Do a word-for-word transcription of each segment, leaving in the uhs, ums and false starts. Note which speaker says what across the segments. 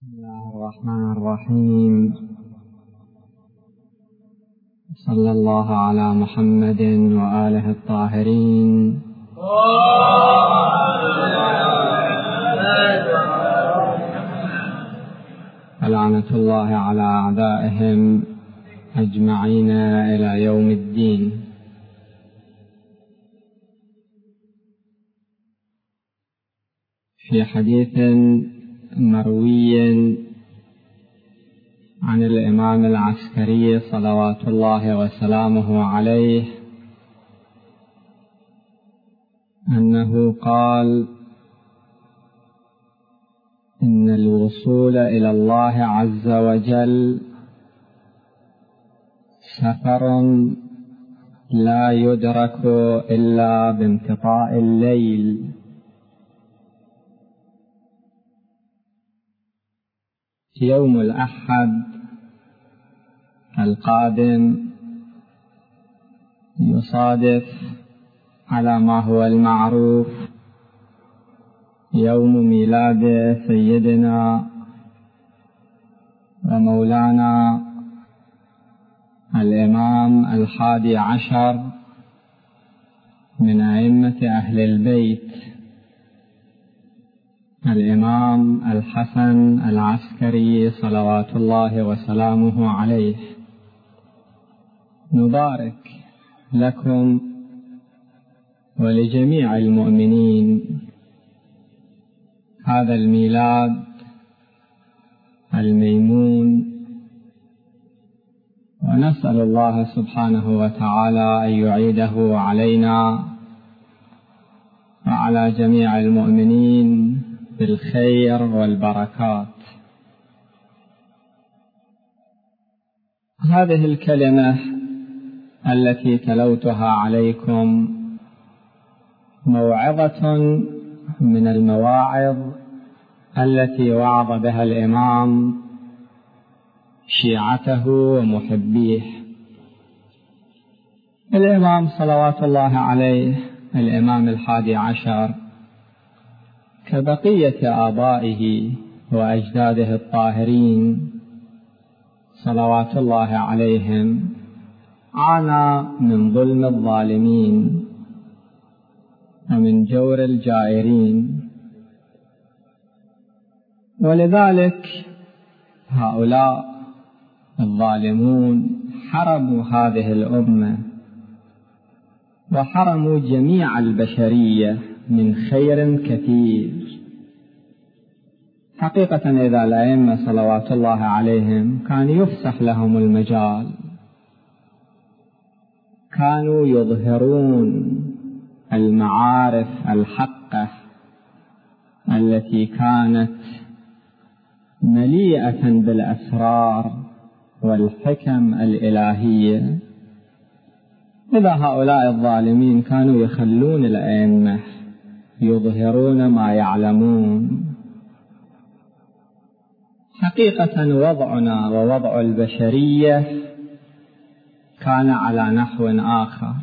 Speaker 1: بسم الله الرحمن الرحيم. صلى الله على محمد وآله الطاهرين. لعنة الله على أعدائهم أجمعين إلى يوم الدين. في حديث مروي عن الإمام العسكري صلوات الله وسلامه عليه أنه قال: إن الوصول إلى الله عز وجل سفر لا يدرك إلا بانقطاع الليل. يوم الأحد القادم يصادف على ما هو المعروف يوم ميلاد سيدنا ومولانا الإمام الحادي عشر من أئمة أهل البيت، الإمام الحسن العسكري صلوات الله وسلامه عليه. نبارك لكم ولجميع المؤمنين هذا الميلاد الميمون، ونسأل الله سبحانه وتعالى أن يعيده علينا وعلى جميع المؤمنين بالخير والبركات. هذه الكلمة التي تلوتها عليكم موعظة من المواعظ التي وعظ بها الإمام شيعته ومحبيه. الإمام صلوات الله عليه الإمام الحادي عشر كبقية آبائه وأجداده الطاهرين صلوات الله عليهم عانى من ظلم الظالمين ومن جور الجائرين، ولذلك هؤلاء الظالمون حرموا هذه الأمة وحرموا جميع البشرية من خير كثير. حقيقة إذا الأئمة صلوات الله عليهم كان يفسح لهم المجال كانوا يظهرون المعارف الحقة التي كانت مليئة بالأسرار والحكم الإلهية. إذا هؤلاء الظالمين كانوا يخلون الأئمة يظهرون ما يعلمون. حقيقة وضعنا ووضع البشرية كان على نحو آخر،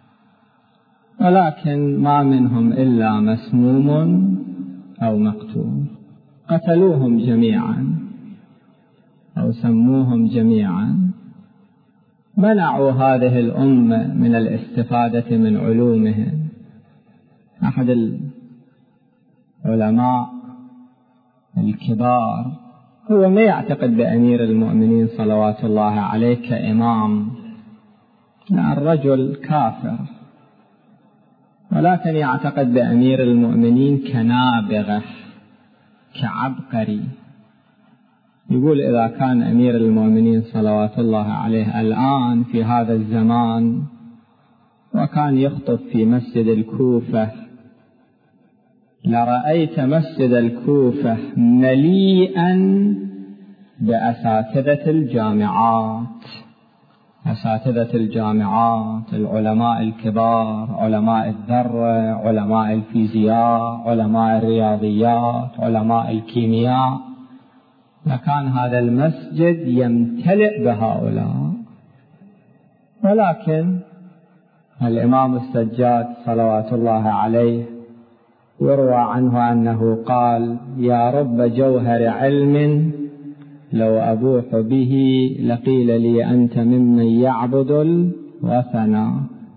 Speaker 1: ولكن ما منهم إلا مسموم أو مقتول. قتلوهم جميعا أو سموهم جميعا، منعوا هذه الأمة من الاستفادة من علومهم. أحد العلماء الكبار هو ما يعتقد بأمير المؤمنين صلوات الله عليه كإمام، لا، الرجل كافر، ولكن يعتقد بأمير المؤمنين كنابغة كعبقري. يقول إذا كان أمير المؤمنين صلوات الله عليه الآن في هذا الزمان وكان يخطب في مسجد الكوفة لرأيت مسجد الكوفة مليئا بأساتذة الجامعات، أساتذة الجامعات، العلماء الكبار، علماء الذرة، علماء الفيزياء، علماء الرياضيات، علماء الكيمياء، لكان هذا المسجد يمتلئ بهؤلاء. ولكن الإمام السجاد صلوات الله عليه يروى عنه أنه قال: يا رب جوهر علم لو أبوح به لقيل لي أنت ممن يعبد الوثن،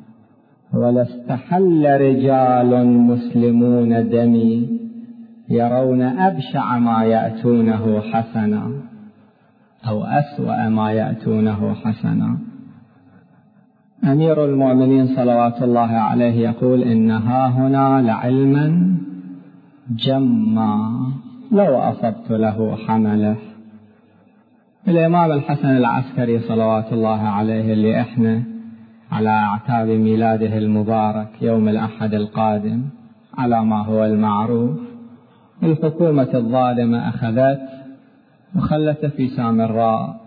Speaker 1: ولاستحل رجال مسلمون دمي يرون أبشع ما يأتونه حسنا، أو أسوأ ما يأتونه حسنا. أمير المؤمنين صلوات الله عليه يقول: إن ها هنا لعلما جما لو أصبت له حمله. الإمام الحسن العسكري صلوات الله عليه اللي إحنا على أعتاب ميلاده المبارك يوم الأحد القادم على ما هو المعروف، الحكومة الظالمة أخذت وخلت في سامراء.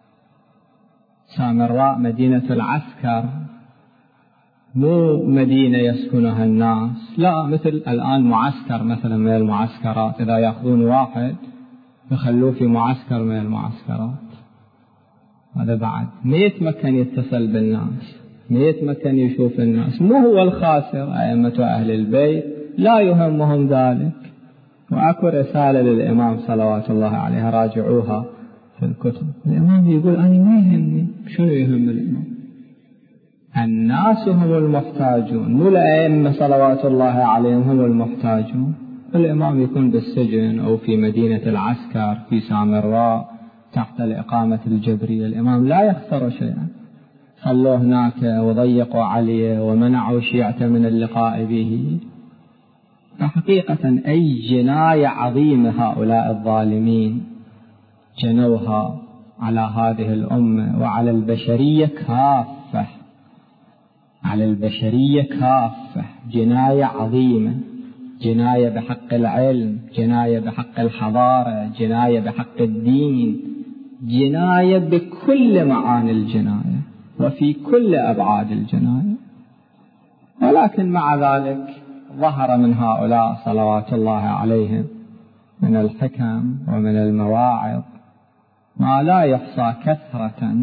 Speaker 1: سامراء مدينة العسكر، مو مدينة يسكنها الناس، لا مثل الآن معسكر مثلا من المعسكرات، إذا يأخذون واحد يخلوه في معسكر من المعسكرات. هذا بعد ما يتمكن يتصل بالناس، ما يتمكن يشوف الناس. مو هو الخاسر، أئمة أهل البيت لا يهمهم ذلك. وأكو رسالة للإمام صلوات الله عليه راجعوها في الكتب، الإمام يقول: أنا ما يهمني. شنو يهم الإمام؟ الناس هم المحتاجون، مو الأئمة صلوات الله عليهم هم المحتاجون. الإمام يكون بالسجن أو في مدينة العسكر في سامراء تحت الإقامة الجبرية، الإمام لا يخسر شيئا. خلوه هناك وضيقوا عليه ومنعوا شيعة من اللقاء به. فحقيقة أي جناية عظيمة هؤلاء الظالمين جنوها على هذه الأمة وعلى البشرية كافة، على البشرية كافة. جناية عظيمة، جناية بحق العلم، جناية بحق الحضارة، جناية بحق الدين، جناية بكل معاني الجناية وفي كل أبعاد الجناية. ولكن مع ذلك ظهر من هؤلاء صلوات الله عليهم من الحكم ومن المواعظ ما لا يحصى كثرة.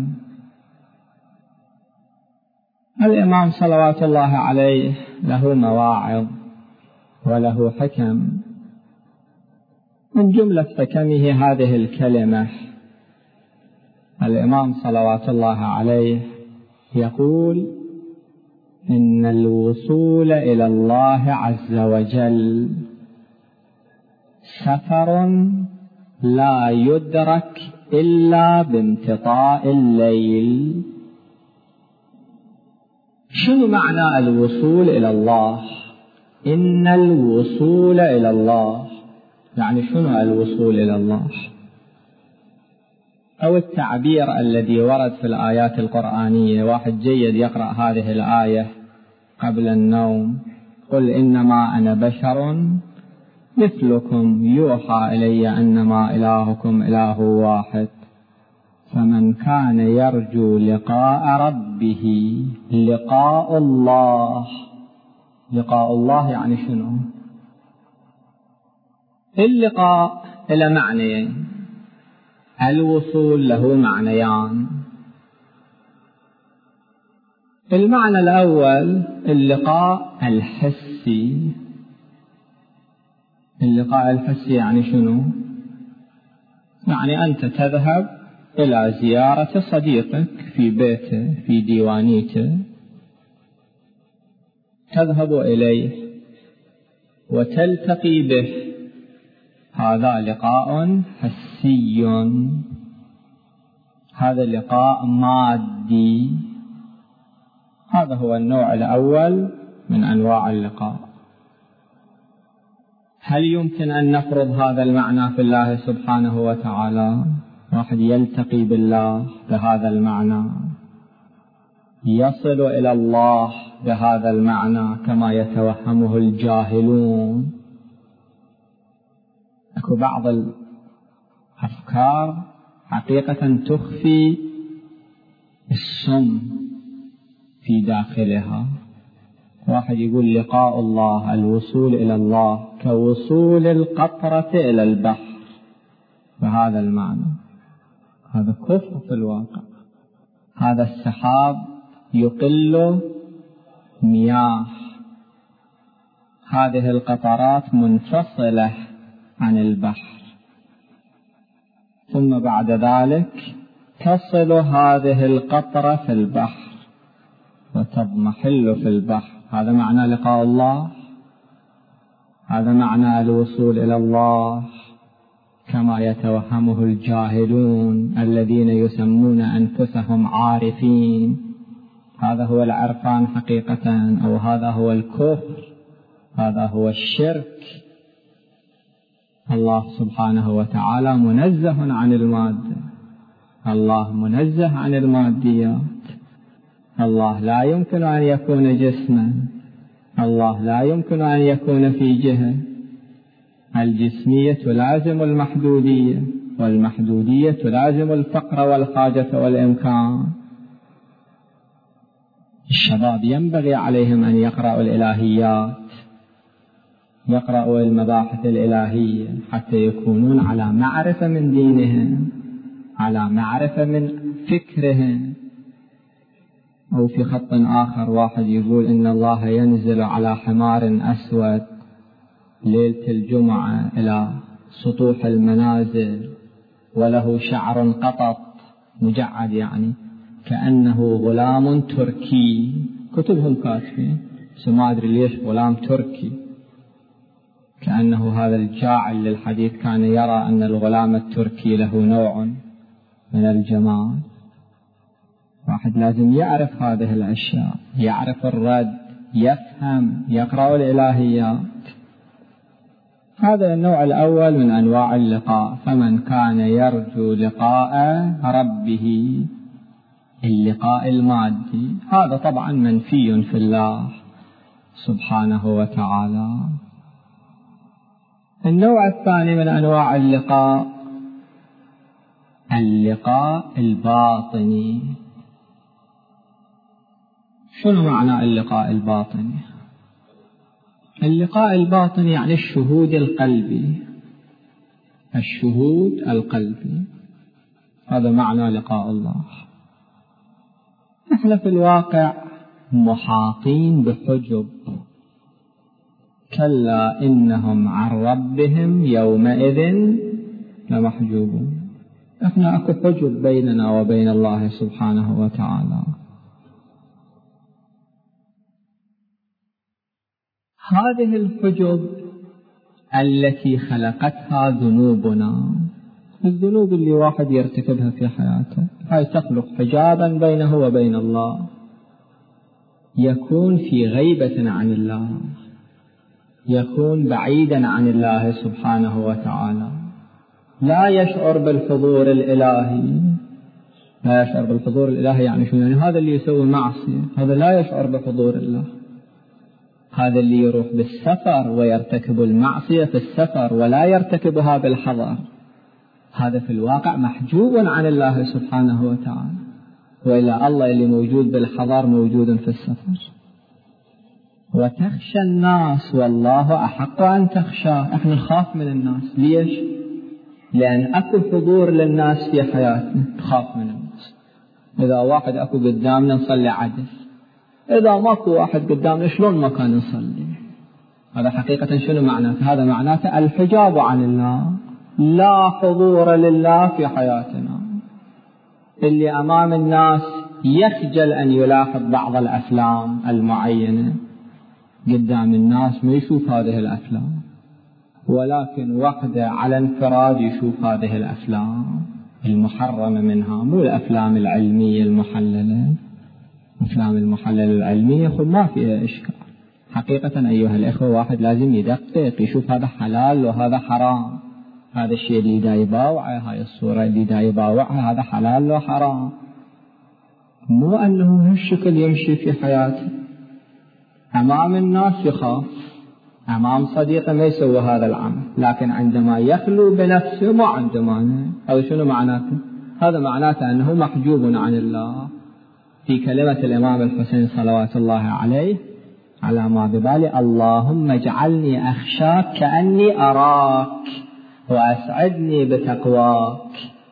Speaker 1: الإمام صلوات الله عليه له مواعظ وله حكم، من جملة حكمه هذه الكلمة. الإمام صلوات الله عليه يقول: إن الوصول إلى الله عز وجل سفر لا يدرك إلا بامتطاء الليل. شنو معنى الوصول إلى الله؟ إن الوصول إلى الله يعني شنو الوصول إلى الله؟ أو التعبير الذي ورد في الآيات القرآنية. واحد جيد يقرأ هذه الآية قبل النوم: قل إنما أنا بشر مثلكم يوحى إلي أنما إلهكم إله واحد فمن كان يرجو لقاء ربه. لقاء الله، لقاء الله يعني شنو؟ اللقاء له معنيين، الوصول له معنيان. المعنى الأول اللقاء الحسي. اللقاء الحسي يعني شنو؟ يعني أنت تذهب إلى زيارة صديقك في بيته في ديوانيته، تذهب إليه وتلتقي به، هذا لقاء حسي. هذا لقاء مادي. هذا هو النوع الأول من أنواع اللقاء. هل يمكن أن نفرض هذا المعنى في الله سبحانه وتعالى؟ واحد يلتقي بالله بهذا المعنى، يصل إلى الله بهذا المعنى كما يتوهمه الجاهلون. أكو بعض الأفكار حقيقة تخفي السم في داخلها. واحد يقول لقاء الله، الوصول إلى الله كوصول القطرة إلى البحر بهذا المعنى. هذا كفر في الواقع. هذا السحاب يقل مياه، هذه القطرات منفصلة عن البحر، ثم بعد ذلك تصل هذه القطرة في البحر وتضمحل في البحر. هذا معنى لقاء الله، هذا معنى الوصول إلى الله كما يتوهمه الجاهلون الذين يسمون أنفسهم عارفين. هذا هو العرفان حقيقة، أو هذا هو الكفر، هذا هو الشرك. الله سبحانه وتعالى منزه عن المادة، الله منزه عن الماديات، الله لا يمكن أن يكون جسما، الله لا يمكن أن يكون في جهة. الجسمية تلازم المحدودية، والمحدودية تلازم الفقر والحاجة والإمكان. الشباب ينبغي عليهم أن يقرأوا الإلهيات، يقرأوا المباحث الإلهية حتى يكونون على معرفة من دينهم، على معرفة من فكرهم. أو في خط آخر واحد يقول إن الله ينزل على حمار أسود ليلة الجمعة إلى سطوح المنازل وله شعر قطط مجعد، يعني كأنه غلام تركي. كتبهم كاتبين، بس ما أدري ليش غلام تركي، كأنه هذا الجاعل للحديث كان يرى أن الغلام التركي له نوع من الجمال. واحد لازم يعرف هذه الأشياء، يعرف الرد، يفهم، يقرأ الإلهيات. هذا النوع الأول من أنواع اللقاء. فمن كان يرجو لقاء ربه، اللقاء المادي، هذا طبعا منفي في الله سبحانه وتعالى. النوع الثاني من أنواع اللقاء اللقاء الباطني. شنو معنى اللقاء الباطني؟ اللقاء الباطني يعني الشهود القلبي، الشهود القلبي، هذا معنى لقاء الله. نحن في الواقع محاطين بحجب، كلا إنهم عن ربهم يومئذ لمحجوبون. احنا اكو حجب بيننا وبين الله سبحانه وتعالى. هذه الحجب التي خلقتها ذنوبنا، الذنوب اللي واحد يرتكبها في حياته، هاي تخلق حجابا بينه وبين الله، يكون في غيبة عن الله، يكون بعيدا عن الله سبحانه وتعالى، لا يشعر بالحضور الإلهي. لا يشعر بالحضور الإلهي يعني شو؟ يعني هذا اللي يسوي معصية هذا لا يشعر بحضور الله. هذا اللي يروح بالسفر ويرتكب المعصية في السفر ولا يرتكبها بالحضر، هذا في الواقع محجوب عن الله سبحانه وتعالى. وإلا الله اللي موجود بالحضر موجود في السفر. وتخشى الناس والله أحق أن تخشى. احنا نخاف من الناس. ليش؟ لأن أكو حضور للناس في حياتنا، تخاف من الناس. إذا واحد أكو قدامنا نصلي عدل، إذا ماكو واحد قدامنا شلون ما كان نصلي. هذا حقيقة شنو معناته؟ هذا معناته الحجاب عن الله، لا حضور لله في حياتنا. اللي أمام الناس يخجل أن يلاحظ بعض الأفلام المعينة، قدام الناس ما يشوف هذه الأفلام، ولكن وحده على انفراد يشوف هذه الأفلام المحرمة منها، مو الأفلام العلمية المحللة. الأفلام المحللة العلمية خب ما فيها إشكال. حقيقة أيها الإخوة واحد لازم يدقق، يشوف هذا حلال وهذا حرام، هذا الشيء اللي دا يباوعه، هاي الصورة اللي دا يباوعها، هذا حلال وحرام. مو أنه هالشكل يمشي في حياته، أمام الناس يخاف، أمام صديقه ما يسوي هذا العمل، لكن عندما يخلو بنفسه ما عنده مانع. هذا شنو معناته؟ هذا معناته أنه محجوب عن الله. في كلمة الإمام الحسين صلوات الله عليه على ما ببالي: اللهم اجعلني أخشاك كأني أراك وأسعدني بتقواك.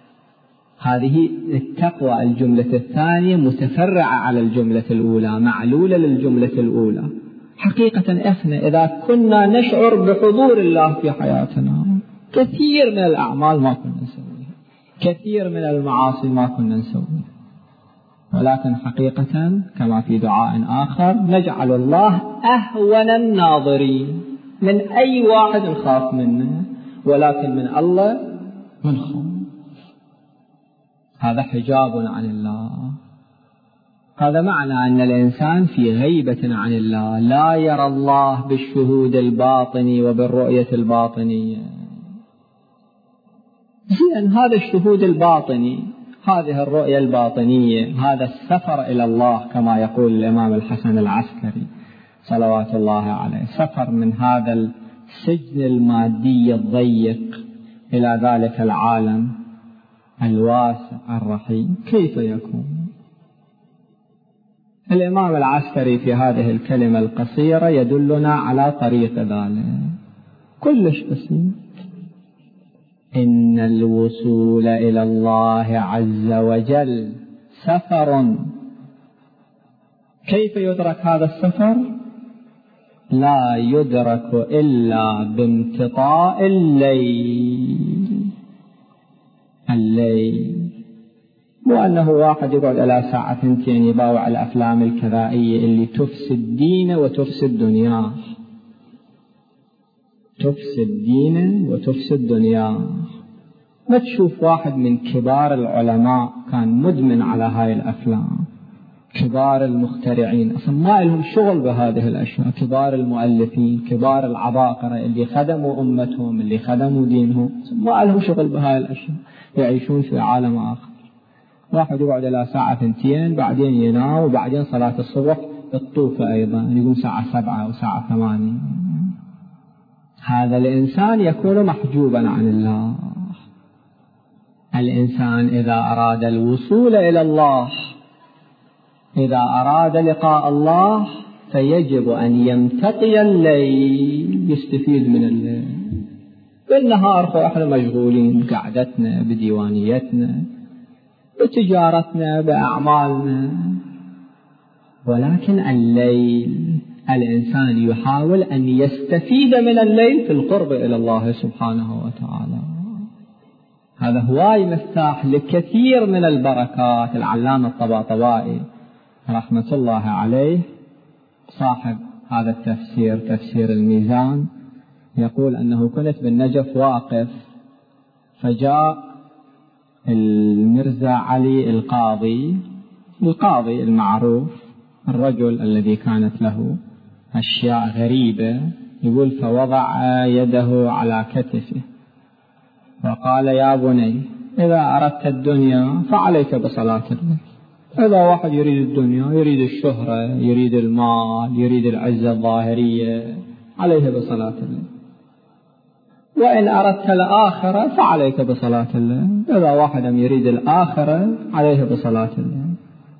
Speaker 1: هذه التقوى الجملة الثانية متفرعة على الجملة الأولى، معلولة للجملة الأولى. حقيقة إحنا إذا كنا نشعر بحضور الله في حياتنا كثير من الأعمال ما كنا نسويها، كثير من المعاصي ما كنا نسويها، ولكن حقيقة كما في دعاء آخر نجعل الله أهون الناظرين، من أي واحد نخاف منه، ولكن من الله منخاف. هذا حجاب عن الله. هذا معنى أن الإنسان في غيبة عن الله، لا يرى الله بالشهود الباطني وبالرؤية الباطنية. زين، هذا الشهود الباطني، هذه الرؤية الباطنية، هذا السفر إلى الله كما يقول الإمام الحسن العسكري صلوات الله عليه، سفر من هذا السجن المادي الضيق إلى ذلك العالم الواسع الرحيم، كيف يكون؟ الإمام العسكري في هذه الكلمة القصيرة يدلنا على طريق ذلك كلش بسيط. إن الوصول إلى الله عز وجل سفر. كيف يدرك هذا السفر؟ لا يدرك إلا بامتطاء الليل. الليل وأنه واحد يقعد على ساعة ثنتين يباوع الأفلام الكذائية اللي تفسد دينه وتفسد دنياه، تفسد دينه وتفسد دنياه. ما تشوف واحد من كبار العلماء كان مدمن على هاي الأفلام، كبار المخترعين أصلا ما لهم شغل بهذه الأشياء، كبار المؤلفين، كبار العباقرة اللي خدموا أمتهم، اللي خدموا دينهم، ما لهم شغل بهاي الأشياء، يعيشون في عالم آخر. واحد يقعد إلى ساعة ثنتين، بعدين ينام، وبعدين صلاة الصبح الطوفة أيضا يقوم ساعة سبعة أو ساعة ثمانية. هذا الإنسان يكون محجوبا عن الله. الإنسان إذا أراد الوصول إلى الله، إذا أراد لقاء الله، فيجب أن يمتطي الليل، يستفيد من الليل. بالنهار إحنا مشغولين بقعدتنا، بديوانيتنا، بتجارتنا، بأعمالنا، ولكن الليل الإنسان يحاول أن يستفيد من الليل في القرب إلى الله سبحانه وتعالى. هذا هواي مفتاح لكثير من البركات. العلامة الطباطبائي رحمة الله عليه صاحب هذا التفسير، تفسير الميزان، يقول أنه كنت بالنجف واقف، فجاء المرزا علي القاضي، القاضي المعروف، الرجل الذي كانت له أشياء غريبة، يقول فوضع يده على كتفه وقال يا بني إذا أردت الدنيا فعليك بصلاة الليل. إذا واحد يريد الدنيا، يريد الشهرة، يريد المال، يريد العزة الظاهرية، عليه بصلاة الليل. وإن أردت الآخرة فعليك بصلاة الليل. إذا واحد يريد الآخرة عليه بصلاة الليل.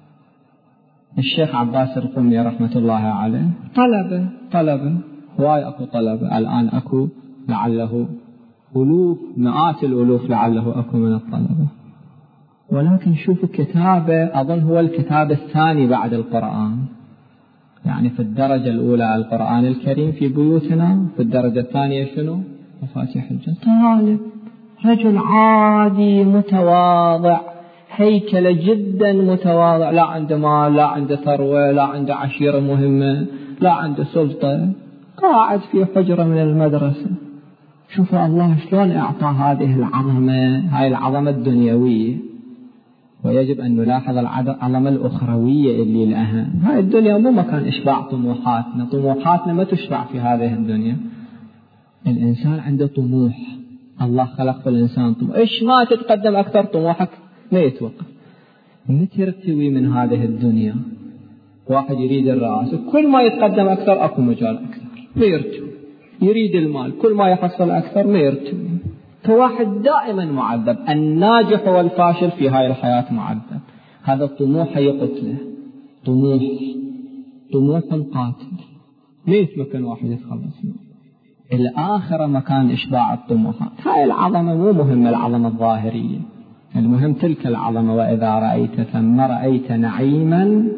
Speaker 1: الشيخ عباس القمي رحمة الله عليه طلبة طلبة هواي أكو طلبة الآن، أكو لعله ألوف، مئات الألوف لعله أكو من الطلبة، ولكن شوفوا كتابة أظن هو الكتاب الثاني بعد القرآن، يعني في الدرجة الأولى القرآن الكريم في بيوتنا، في الدرجة الثانية شنو؟ مفاتيح الجنة. طالب رجل عادي متواضع، هيكلة جدا متواضع، لا عنده مال، لا عنده ثروة، لا عنده عشيرة مهمة، لا عنده سلطة، قاعد في حجرة من المدرسة. شوفوا الله شلون أعطى هذه العظمة، هاي العظمة الدنيوية، ويجب أن نلاحظ العظمة الأخروية اللي الأهم. هاي الدنيا مو مكان إشباع طموحاتنا، طموحاتنا ما تشبع في هذه الدنيا. الإنسان عنده طموح، الله خلق في الإنسان طموح، إيش ما تتقدم أكثر طموحك ما يتوقف، ما ترتوي من هذه الدنيا. واحد يريد الرئاسة، كل ما يتقدم أكثر أكو مجال أكثر ما يرتوي، يريد المال، كل ما يحصل أكثر ما يرتوي. فواحد دائما معذب، الناجح والفاشل في هاي الحياة معذب. هذا الطموح هي قتله، طموح طموح قاتل، ما يتمكن واحد يتخلص منه. الآخرة مكان إشباع الطموحات. هاي العظمة مو مهمة، العظمة الظاهرية، المهم تلك العظمة. وإذا رأيت ثم رأيت نعيما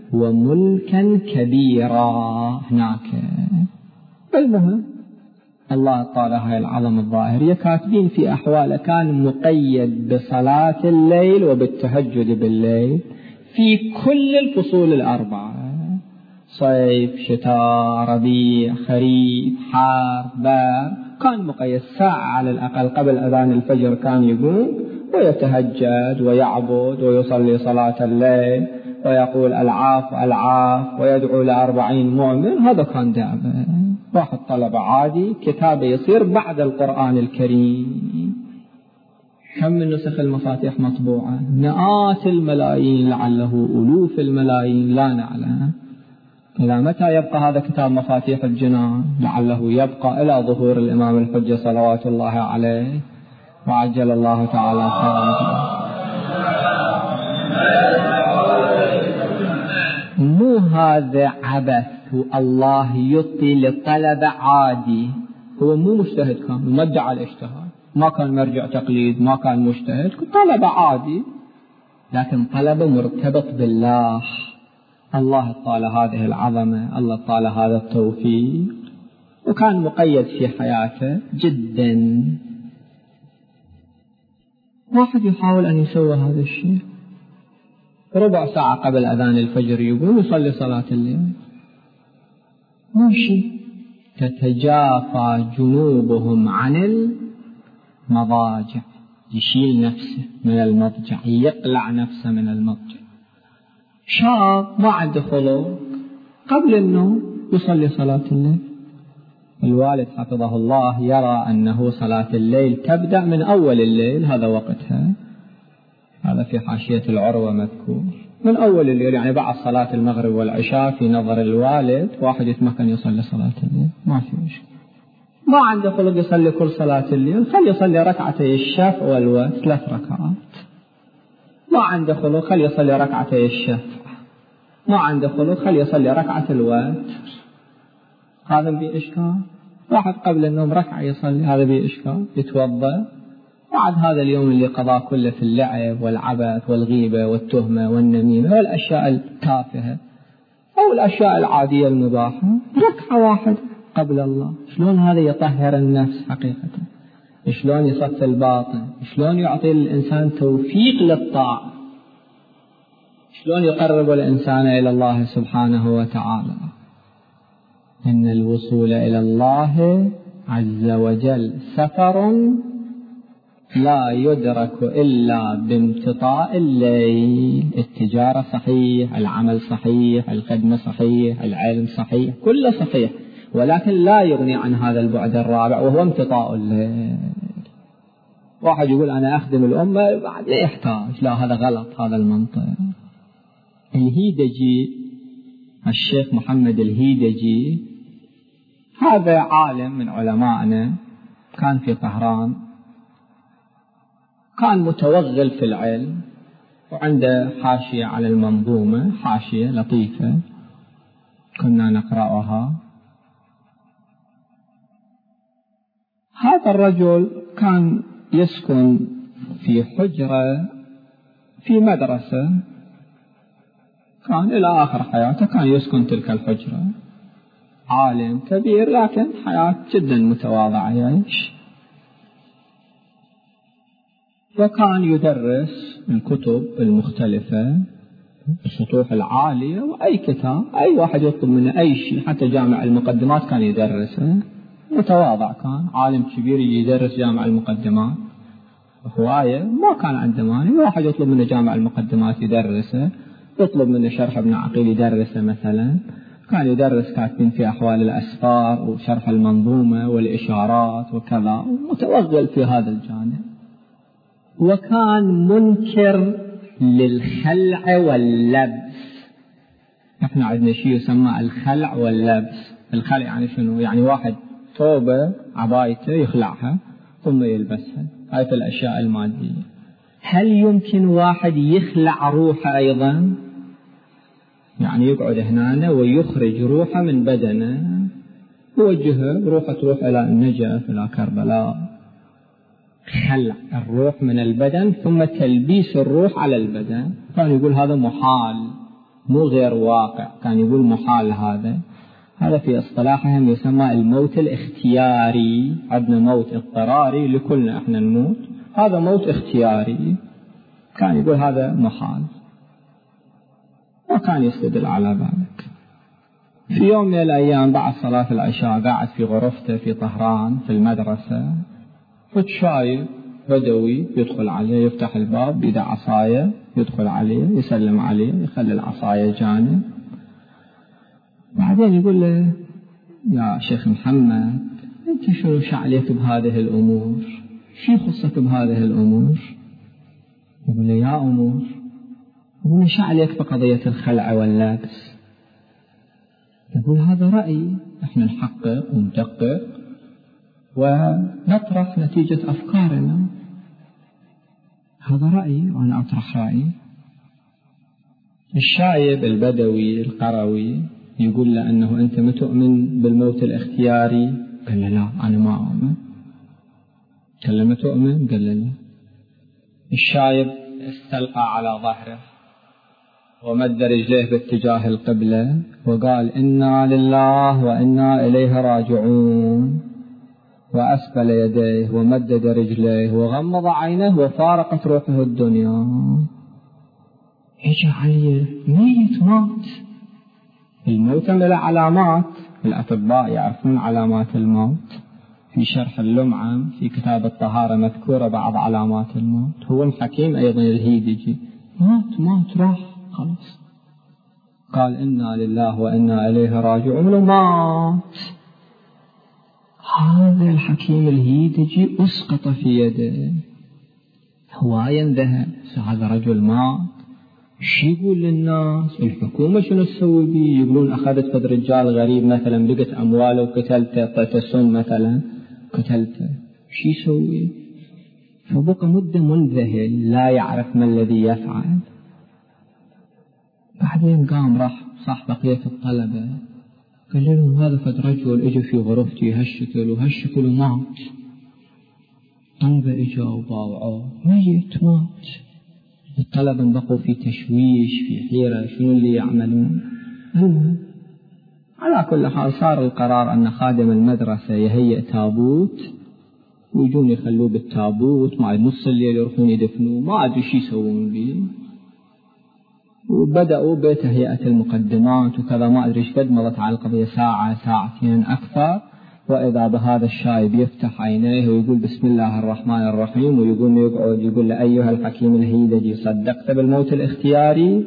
Speaker 1: وملكا كبيرا هناك. المهم الله طال هاي العظمة الظاهرية كاتبين في أحواله كان مقيد بصلاة الليل وبالتهجد بالليل في كل الفصول الأربعة، صيف شتاء ربيع خريف حار بار، كان مقيد ساعة على الأقل قبل أذان الفجر كان يقوم ويتهجد ويعبد ويصلي صلاة الليل ويقول العاف العاف ويدعو لأربعين مؤمن. هذا كان دعبه. واحد طلب عادي كتابه يصير بعد القرآن الكريم. كم من نسخ المفاتيح مطبوعة؟ مئات الملايين لعله ألوف الملايين لا نعلم. إلى متى يبقى هذا كتاب مفاتيح الجنان؟ لعله يبقى إلى ظهور الإمام الحجة صلوات الله عليه وعجل الله تعالى خيره. مو هذا عبث، الله يعطي للطلبة عادي. هو مو مجتهد، كان ما ادعى الاجتهاد، ما كان مرجع تقليد، ما كان مجتهد، طلبة عادي، لكن طلبة مرتبط بالله. الله طال هذه العظمة، الله طال هذا التوفيق، وكان مقيد في حياته جدا. واحد يحاول أن يسوي هذا الشيء، ربع ساعة قبل أذان الفجر يقوم يصلي صلاة الليل، ماشي. تتجافى جنوبهم عن المضاجع، يشيل نفسه من المضجع، يقلع نفسه من المضجع. شاب ما عنده خلق قبل النوم يصلي صلاة الليل. الوالد حفظه الله يرى أنه صلاة الليل تبدأ من أول الليل، هذا وقتها، هذا في حاشية العروة مذكور، من أول الليل، يعني بعد صلاة المغرب والعشاء. في نظر الوالد واحد يتمكن يصلي صلاة الليل ما في مشكلة. ما عنده خلق يصلي كل صلاة الليل، خل يصلي ركعتي الشفع والوتر ثلاث ركعات. ما عنده خلق خل يصلي ركعتي الشفع. ما عنده خلق خل يصلي ركعة الوتر. هذا بإشكال. واحد قبل النوم ركعة يصلي، هذا بإشكال. يتوضأ بعد هذا اليوم اللي قضاه كله في اللعب والعبث والغيبة والتهمة والنميمة والأشياء التافهة أو الأشياء العادية المباحة، ركعة واحدة قبل الله. شلون هذا يطهر النفس حقيقة؟ شلون يصف الباطن؟ شلون يعطي الإنسان توفيق للطاعة؟ شلون يقرب الإنسان إلى الله سبحانه وتعالى؟ إن الوصول إلى الله عز وجل سفر لا يدرك إلا بامتطاء الليل. التجارة صحيح، العمل صحيح، الخدمة صحيح، العلم صحيح، كله صحيح، ولكن لا يغني عن هذا البعد الرابع وهو امتطاء الليل. واحد يقول أنا أخدم الأمة بعد لا يحتاج، لا، هذا غلط، هذا المنطق. الهيدجي، الشيخ محمد الهيدجي، هذا عالم من علمائنا، كان في طهران، كان متوغل في العلم، وعنده حاشية على المنظومة، حاشية لطيفة كنا نقرأها. هذا الرجل كان يسكن في حجرة في مدرسة، كان إلى آخر حياته كان يسكن تلك الحجرة. عالم كبير لكن حياة جدا متواضعة يعيش. وكان يدرس الكتب المختلفة السطوح العالية، وأي كتاب أي واحد يطلب منه أي شيء، حتى جامع المقدمات كان يدرسه. متواضع، كان عالم كبير يدرس جامع المقدمات. هواية ما كان عنده مانع، واحد يطلب منه جامع المقدمات يدرسه، يطلب منه شرح ابن عقيل يدرسه مثلا. كان يدرس كاتبين في أحوال الأسفار وشرح المنظومة والإشارات وكذا، متوغل في هذا الجانب. وكان منكر للخلع واللبس. احنا عندنا شيء يسمى الخلع واللبس. الخلع يعني شنو؟ يعني واحد ثوبه عبايته يخلعها ثم يلبسها، هاي في الأشياء المادية. هل يمكن واحد يخلع روحه أيضا؟ يعني يقعد هنا ويخرج روحه من بدنه، يوجهه روحه تروح إلى النجف إلى كربلاء. خلع الروح من البدن ثم تلبيس الروح على البدن، كان يقول هذا محال، مو غير واقع، كان يقول محال. هذا هذا في اصطلاحهم يسمى الموت الاختياري. عندنا موت اضطراري لكلنا احنا نموت، هذا موت اختياري، كان يقول هذا محال، وكان يستدل على ذلك. في يوم من الأيام بعد صلاة العشاء قاعد في غرفته في طهران في المدرسة، فشايب بدوي يدخل عليه، يفتح الباب بيده عصاية، يدخل عليه يسلم عليه، يخلي العصاية جانب، بعدين يقول له يا شيخ محمد أنت شو شعليك بهذه الأمور؟ شو خصك بهذه الأمور؟ يقول له يا أمور؟ يقول له شعليك بقضية الخلع واللبس. يقول هذا رأيي، احنا نحقق وندقق ونطرح نتيجة أفكارنا، هذا رأيي وأنا أطرح رأيي. الشايب البدوي القروي يقول له أنه أنت متؤمن بالموت الاختياري؟ قال له لا أنا ما أؤمن. قال له متؤمن؟ قال له لا. الشايب استلقى على ظهره ومد رجليه باتجاه القبلة وقال إنا لله وإنا إليه راجعون، وأسفل يديه ومدد رجليه وغمض عينه وفارقت روحه الدنيا. إجا عليه ميت مات. الموت من العلامات، الأطباء يعرفون علامات الموت. في شرح اللمعة في كتاب الطهارة مذكورة بعض علامات الموت. هو الحكيم أيضا الهيدجي مات مات راح خلاص، قال إنا لله وإنا إليه راجعون ومات. هذا الحكيم الهيدجي أسقط في يده، هوايا ذهب. هذا رجل مات، شو يقول للناس؟ الحكومة شنو تسوي بيه؟ يقولون أخذت فد رجال غريب مثلا بقت أمواله وقتلته، طيتسون مثلا قتلته، شو يسوي؟ فبقى مدة منذهل لا يعرف ما الذي يفعل. بعدين قام راح صح بقية الطلبة قال لهم هذا فد رجل اجى في غرفتي هالشكل وهالشكل ومات. طلبة اجا وباوعوه ميت مات. الطلبة بقوا في تشويش في حيرة شنو اللي يعملون. المهم على كل حال صار القرار أن خادم المدرسة يهيئ تابوت ويجون يخلوه بالتابوت، مع نص الليل يروحون يدفنوه، ما أدري شو يسوون به. وبدأوا بتهيئة المقدمات وكذا، ما أدري إيش قد مضت على القضية ساعة ساعتين أكثر، وإذا بهذا الشايب يفتح عينيه ويقول بسم الله الرحمن الرحيم ويقول يقعد يقول له أيها الحكيم الهيدجي صدقت بالموت الاختياري؟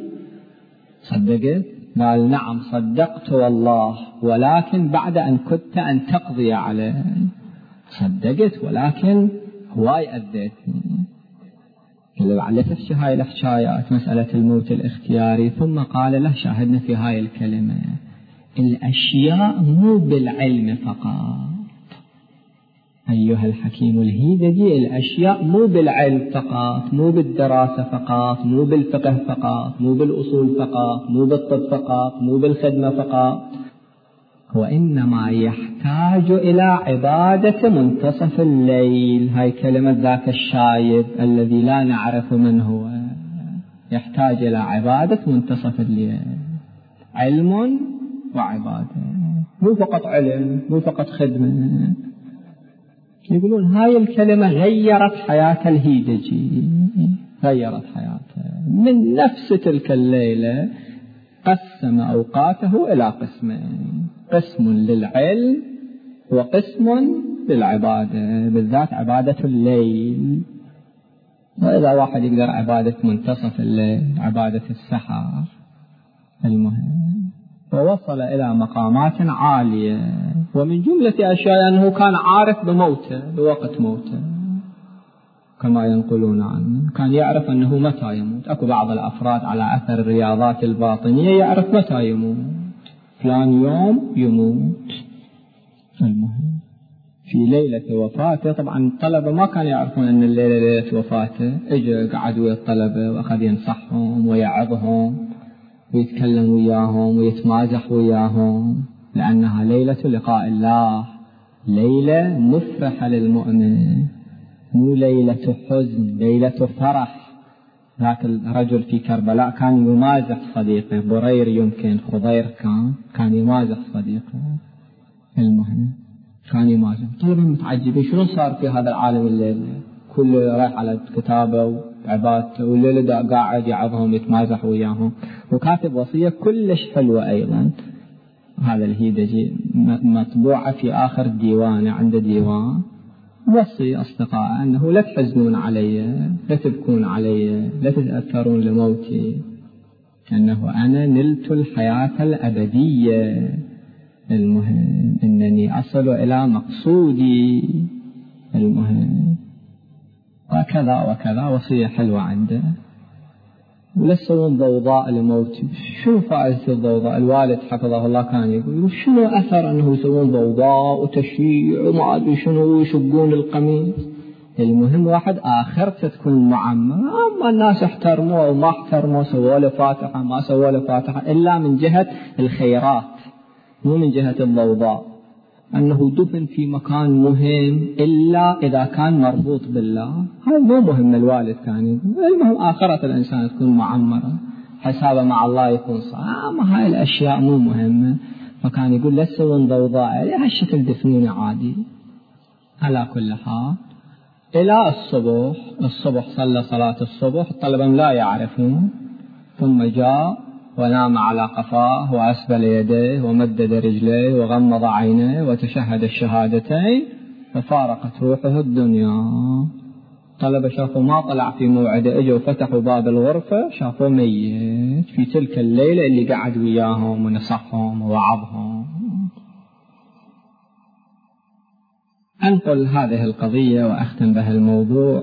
Speaker 1: صدقت؟ قال نعم صدقت والله، ولكن بعد أن كنت أن تقضي عليه. صدقت ولكن هواي أذيتني. اللي علّفت هاي الحكايات مسألة الموت الاختياري، ثم قال له شاهدنا في هاي الكلمة الأشياء مو بالعلم فقط. أيها الحكيم الهيدجي الأشياء مو بالعلم فقط، مو بالدراسة فقط، مو بالفقه فقط، مو بالأصول فقط، مو بالطب فقط، مو بالخدمة فقط، وإنما يحتاج إلى عبادة منتصف الليل. هاي كلمة ذاك الشايب الذي لا نعرف من هو، يحتاج إلى عبادة منتصف الليل، علم وعبادة، مو فقط علم مو فقط خدمة. يقولون هاي الكلمة غيرت حياة الهيدجي، غيرت حياته. من نفس تلك الليلة قسم أوقاته إلى قسمين، قسم للعلم وقسم للعبادة، بالذات عبادة الليل. وإذا واحد يقدر عبادة منتصف الليل، عبادة السحر، المهم. ووصل إلى مقامات عالية، ومن جملة أشياء أنه كان عارف بموته بوقت موته كما ينقلون عنه، كان يعرف أنه متى يموت. أكو بعض الأفراد على أثر الرياضات الباطنية يعرف متى يموت، فلان يوم يموت. المهم في ليلة وفاته، طبعا الطلبة ما كانوا يعرفون أن الليلة ليلة وفاته، اجى قعد ويا الطلبة وأخذ ينصحهم ويعظهم ويتكلم وياهم ويتمازح وياهم، لأنها ليلة لقاء الله، ليلة مفرحة للمؤمن، مو ليلة حزن، ليلة فرح. ذاك الرجل في كربلاء كان يمازح صديقه برير، يمكن خضير كان كان يمازح صديقه. المهم كان يمازح. طيب متعجبين شنو صار في هذا العالم الليلة؟ كل رايح على كتابه وعبادته، والليلة قاعد يعظهم يتمازح وياهم، وكاتب وصية كلش حلوة أيضا. هذا الهيدجي مطبوعة في آخر ديوانه، عنده ديوان وصي أصدقاء أنه لا تحزنون علي، لا تبكون علي، لا تتأثرون لموتي، أنه أنا نلت الحياة الأبدية، المهم أنني أصل إلى مقصودي، المهم وكذا وكذا. وصية حلوة عنده. ولا تسوون ضوضاء لموتي. شنو فائدة الضوضاء؟ الوالد حفظه الله كان يقول شنو أثر أنه يسوون ضوضاء وتشيع وما أدري شنو ويشقون القميص. المهم واحد آخرته تكون معمرة. أما الناس احترموه وما احترموه، سووا له فاتحة ما سووا له فاتحة، إلا من جهة الخيرات مو من جهة الضوضاء. أنه دفن في مكان مهم إلا إذا كان مربوط بالله، هذا مو مهم. الوالد كان يقول المهم آخرة الإنسان تكون معمرة، حسابه مع الله يكون صعب، أما هاي الأشياء مو مهمة. فكان يقول لا تسوون ضوضاء، هالشكل دفنوني عادي. على كل حال إلى الصبح. الصبح صلى صلاة الصبح، الطلبة لا يعرفون، ثم جاء ونام على قفاه وأسبل يديه ومدد رجليه وغمض عينيه وتشهد الشهادتين، ففارقت روحه الدنيا. طلبة شافوا ما طلع في موعده، اجوا فتحوا باب الغرفة شافوا ميت في تلك الليلة اللي قعد وياهم ونصحهم ووعظهم. أنقل هذه القضية وأختم بها الموضوع.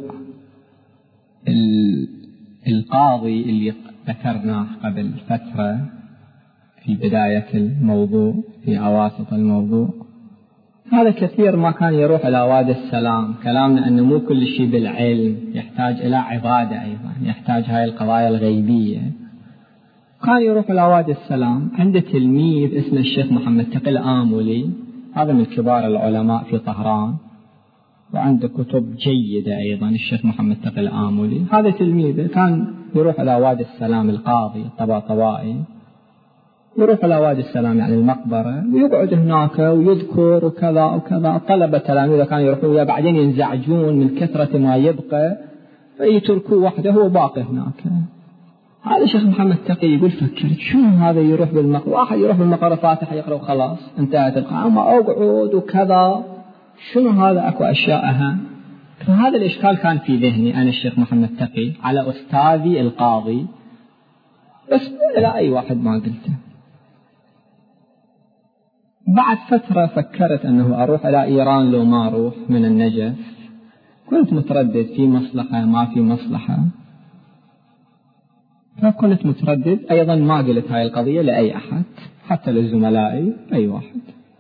Speaker 1: القاضي اللي ذكرناه قبل فترة في بداية الموضوع، في أواسط الموضوع، هذا كثير ما كان يروح إلى وادي السلام. كلامنا أنه مو كل شيء بالعلم، يحتاج إلى عبادة أيضا، يحتاج هاي القضايا الغيبية. كان يروح إلى وادي السلام، عنده تلميذ اسمه الشيخ محمد تقي الآملي، هذا من كبار العلماء في طهران وعنده كتب جيدة أيضا. الشيخ محمد تقي الآملي هذا تلميذه كان يروح إلى وادي السلام، القاضي الطباطبائي يروح إلى وادي السلام يعني المقبرة، ويقعد هناك ويذكر وكذا وكذا. طلبة تلاميذه كانوا يروحون، بعدين ينزعجون من كثرة ما يبقى فيتركوا وحده هو باقي هناك. هذا الشيخ محمد تقي يقول فكرت شنو هذا يروح بالمقبرة، واحد يروح بالمقبرة فاتحة يقرأ وخلاص انتهت القاعة، أما أقعد وكذا شنو هذا، أكو أشياء أهم. فهذا الإشكال كان في ذهني أنا الشيخ محمد تقي على أستاذي القاضي، بس إلى أي واحد ما قلته. بعد فترة فكرت أنه أروح إلى إيران لو ما أروح من النجف. كنت متردد في مصلحة ما في مصلحة، فكنت متردد أيضا. ما قلت هاي القضية لأي أحد، حتى لزملائي أي واحد.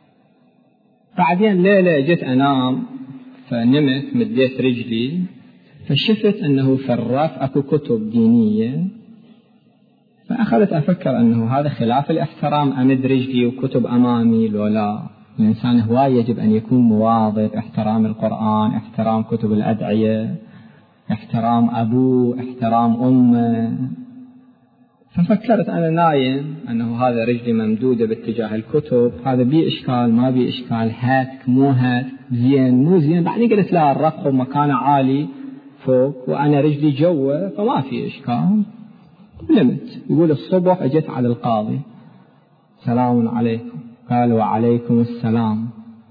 Speaker 1: بعدين ليلة جيت أنام، فنمت مديت رجلي، فشفت أنه في الرف أكو كتب دينية، فأخذت أفكر أنه هذا خلاف الاحترام، أمد رجلي وكتب أمامي لو لا. الإنسان هو يجب أن يكون مواظب، احترام القرآن، احترام كتب الأدعية، احترام أبوه، احترام أمه. ففكرت أنا نايم أنه هذا رجلي ممدودة باتجاه الكتب، هذا بي إشكال ما بي إشكال، هاتك مو هات، زين مو زين. بعدين قلت لا، الرف مكانه عالي فوق وأنا رجلي جوا، فما في إشكال. نمت. يقول الصبح أجت على القاضي، سلام عليكم. قال وعليكم السلام.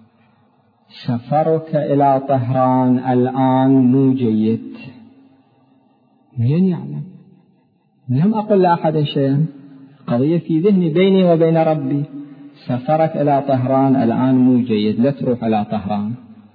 Speaker 1: سفرك إلى طهران الآن مو جيد. من يعلم؟ لم أقل لأحد شيئا، قضية في ذهني بيني وبين ربي. سفرك إلى طهران الآن مو جيد، لا تروح إلى طهران.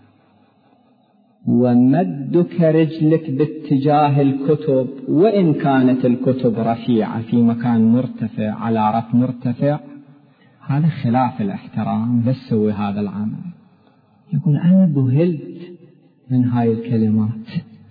Speaker 1: ومدك رجلك باتجاه الكتب، وإن كانت الكتب رفيعة في مكان مرتفع على رف مرتفع، هذا خلاف الاحترام، بس سوي هذا العمل. يقول أنا بهلت من هاي الكلمات،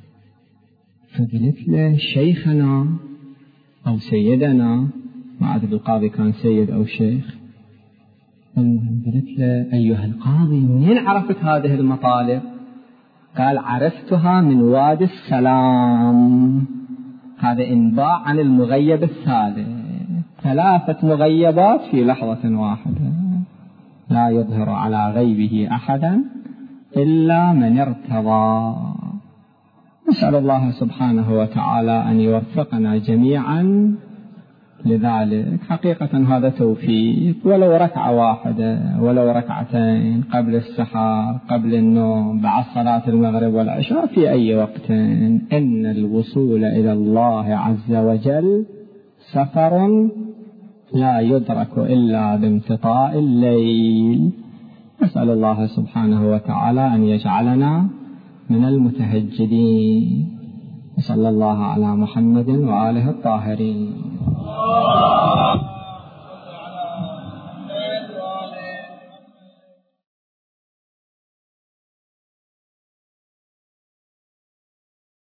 Speaker 1: فقلت له شيخنا أو سيدنا، ما أدري القاضي كان سيد أو شيخ، قلت له أيها القاضي منين عرفت هذه المطالب؟ قال عرفتها من وادي السلام. هذا إنباء عن المغيب الثالث، ثلاثة مغيبات في لحظة واحدة، لا يظهر على غيبه أحدا إلا من ارتضى. نسأل الله سبحانه وتعالى أن يوفقنا جميعا لذلك. حقيقة هذا توفيق، ولو ركعة واحدة ولو ركعتين قبل السحر قبل النوم بعد صلاة المغرب والعشاء في أي وقت. إن الوصول إلى الله عز وجل سفر لا يدرك إلا بامتطاء الليل. نسأل الله سبحانه وتعالى أن يجعلنا من المتهجدين. صلى الله على محمد وآله الطاهرين.